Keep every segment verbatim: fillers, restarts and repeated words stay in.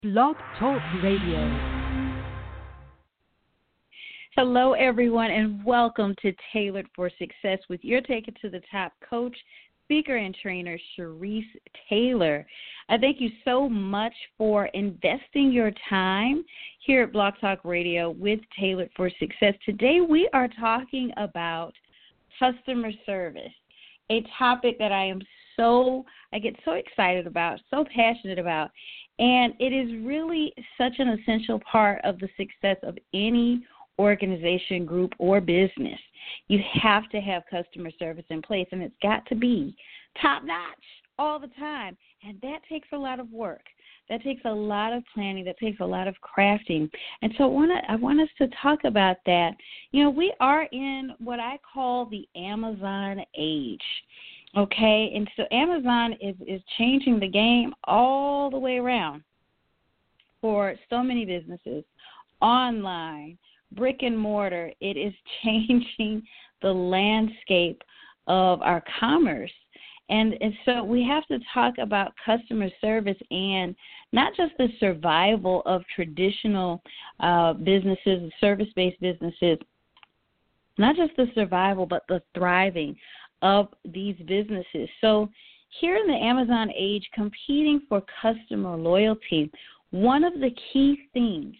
Blog Talk Radio. Hello, everyone, and welcome to Tailored for Success with your Take It to the Top coach, speaker, and trainer, Sharice Taylor. I thank you so much for investing your time here at Blog Talk Radio with Tailored for Success. Today, we are talking about customer service, a topic that I am so, I get so excited about, so passionate about, and it is really such an essential part of the success of any organization, group, or business. You have to have customer service in place, and it's got to be top-notch all the time, and that takes a lot of work. That takes a lot of planning. That takes a lot of crafting. And so I want to, I want us to talk about that. You know, we are in what I call the Amazon age. Okay, and so Amazon is, is changing the game all the way around for so many businesses, online, brick and mortar. It is changing the landscape of our commerce. And, and so we have to talk about customer service and not just the survival of traditional uh, businesses, service-based businesses, not just the survival, but the thriving of these businesses. So here in the Amazon age, competing for customer loyalty, one of the key things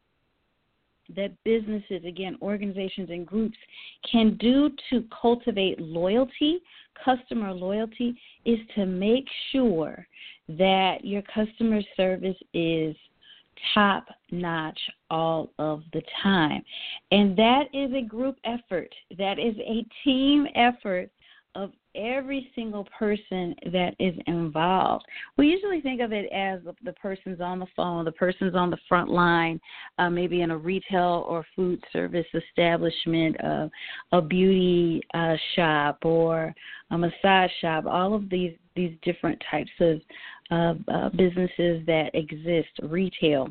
that businesses, again, organizations and groups can do to cultivate loyalty, customer loyalty, is to make sure that your customer service is top-notch all of the time. And that is a group effort. That is a team effort of every single person that is involved. We usually think of it as the person's on the phone, the person's on the front line, uh, maybe in a retail or food service establishment, uh, a beauty uh, shop or a massage shop, all of these, these different types of uh, uh, businesses that exist, retail.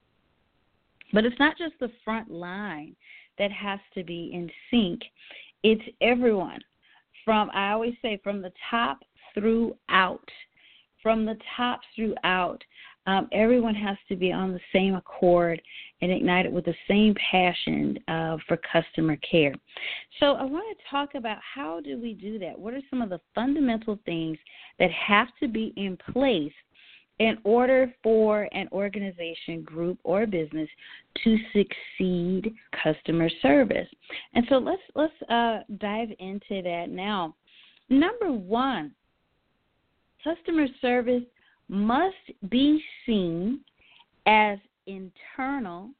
But it's not just the front line that has to be in sync. It's everyone. From, I always say, from the top throughout, from the top throughout, um, everyone has to be on the same accord and ignited with the same passion uh, for customer care. So I want to talk about how do we do that? What are some of the fundamental things that have to be in place in order for an organization, group, or business to succeed customer service? And so let's let's uh, dive into that now. Number one, customer service must be seen as internal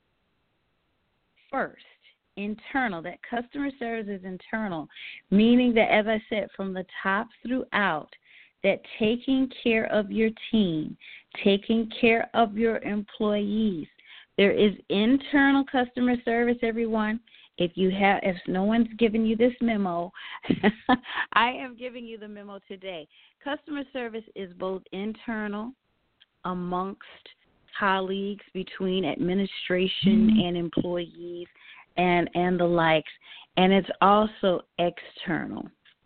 first. Internal, that customer service is internal, meaning that, as I said, from the top throughout, that taking care of your team, taking care of your employees. There is internal customer service, everyone. If you have, if no one's given you this memo, I am giving you the memo today. Customer service is both internal amongst colleagues, between administration mm-hmm. and employees and, and the likes, and it's also external,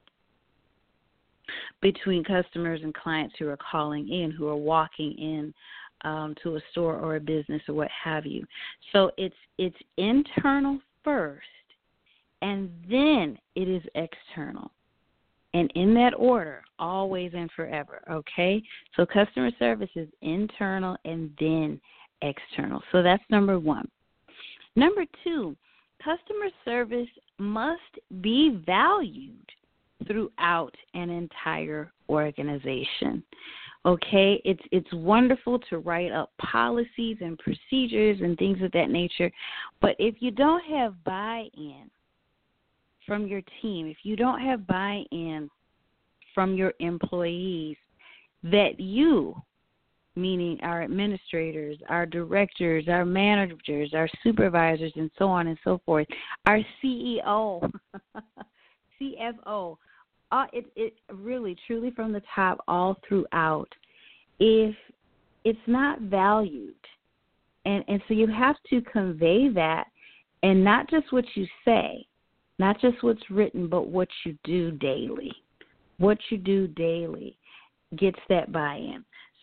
between customers and clients who are calling in, who are walking in um, to a store or a business or what have you. So it's it's internal first, and then it is external. And in that order, always and forever, okay? So customer service is internal and then external. So that's number one. Number two, customer service must be valued throughout an entire organization. Okay, it's it's wonderful to write up policies and procedures and things of that nature, but if you don't have buy-in from your team, if you don't have buy-in from your employees, that you, meaning our administrators, our directors, our managers, our supervisors, and so on and so forth, our C E O, C F O, Uh, it, it really, truly from the top all throughout, if it's not valued, and, and so you have to convey that, and not just what you say, not just what's written, but what you do daily. What you do daily gets that buy-in.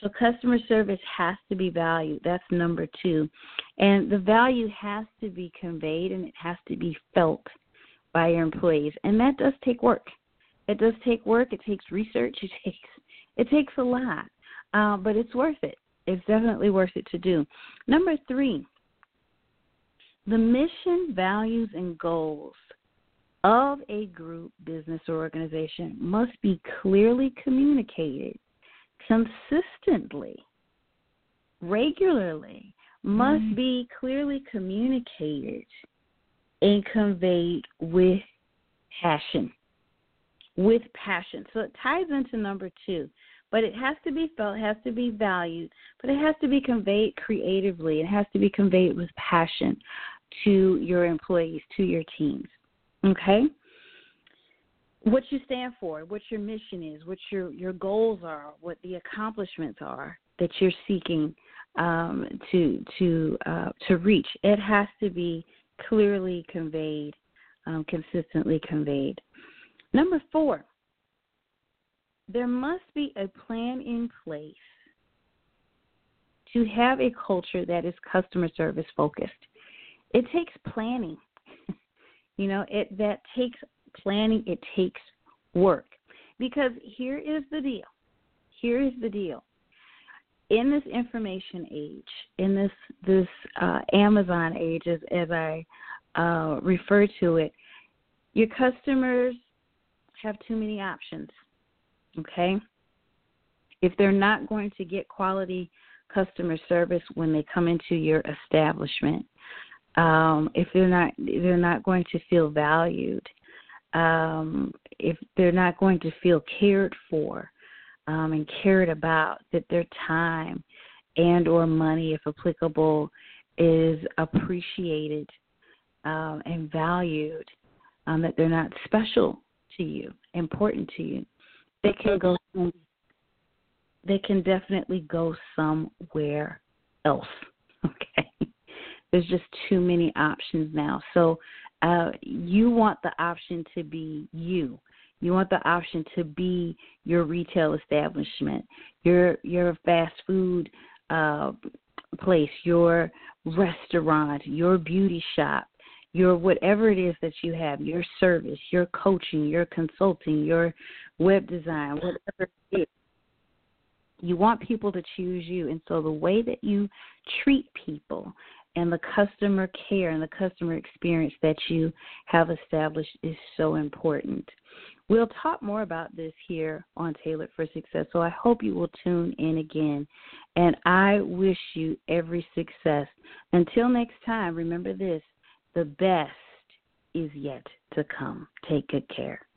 So customer service has to be valued. That's number two. And the value has to be conveyed and it has to be felt by your employees. And that does take work. It does take work. It takes research. It takes it takes a lot. Uh, but it's worth it. It's definitely worth it to do. Number three, the mission, values, and goals of a group, business, or organization must be clearly communicated consistently, regularly, must mm-hmm. be clearly communicated and conveyed with passion, with passion. So it ties into number two, but it has to be felt, it has to be valued, but it has to be conveyed creatively. It has to be conveyed with passion to your employees, to your teams, okay? What you stand for, what your mission is, what your, your goals are, what the accomplishments are that you're seeking um, to to uh, to reach. It has to be clearly conveyed, um, consistently conveyed. Number four, there must be a plan in place to have a culture that is customer service focused. It takes planning. you know, it that takes planning, it takes work. Because here is the deal. Here is the deal. In this information age, in this this uh, Amazon age, as, as I uh, refer to it, your customers have too many options, okay? If they're not going to get quality customer service when they come into your establishment, um, if they're not they're not going to feel valued, um, if they're not going to feel cared for um, and cared about, that their time and or money, if applicable, is appreciated um, and valued, um, that they're not special to you, important to you, they can go. They can definitely go somewhere else. Okay. There's just too many options now. So uh, you want the option to be you. You want the option to be your retail establishment, your your fast food uh, place, your restaurant, your beauty shop, your whatever it is that you have, your service, your coaching, your consulting, your web design, whatever it is. You want people to choose you. And so the way that you treat people and the customer care and the customer experience that you have established is so important. We'll talk more about this here on Tailored for Success, so I hope you will tune in again. And I wish you every success. Until next time, remember this, the best is yet to come. Take good care.